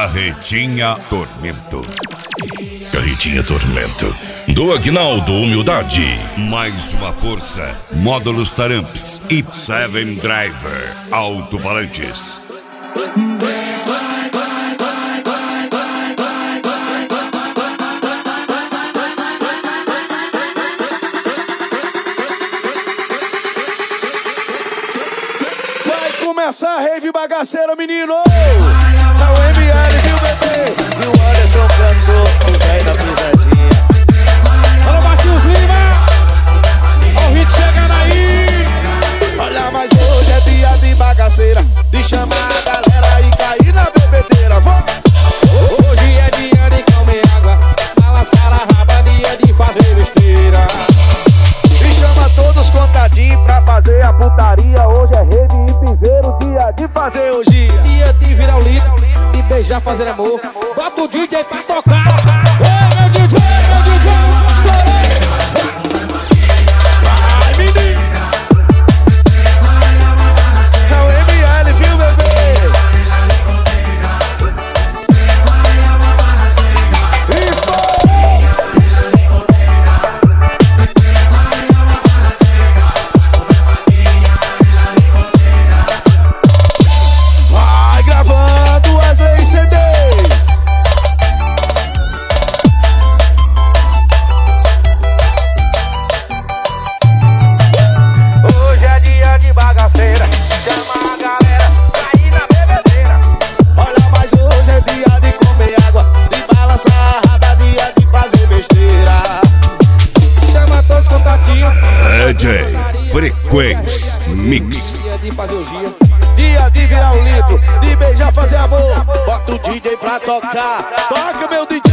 Carretinha Tormento. Carretinha Tormento, do Aguinaldo Humildade. Mais uma força, módulos Taramps e Seven Driver Alto-Falantes. Começa a rave bagaceira, menino! É o ML, viu, bebê? E o Anderson cantou, o velho da pisadinha. Alô, Matheus Lima! Ó o hit chegando aí! Olha, mas hoje é dia de bagaceira, de chamar a galera e cair na bebedeira. Hoje é dia de comer água, balançar a raba, dia de fazer besteira. E chama todos os contadinhos pra fazer a putaria. Hoje é rede e piseiro, dia de fazer o dia. Dia de virar o litro, de beijar, fazer amor. Bota o DJ pra tocar. Ei, meu DJ, estourei. Vai, menino. É o ML, viu, bebê? DJ Frequência Mix. Dia de fazer o dia, dia de virar o litro, de beijar, fazer amor. Bota o DJ pra tocar, toca meu DJ.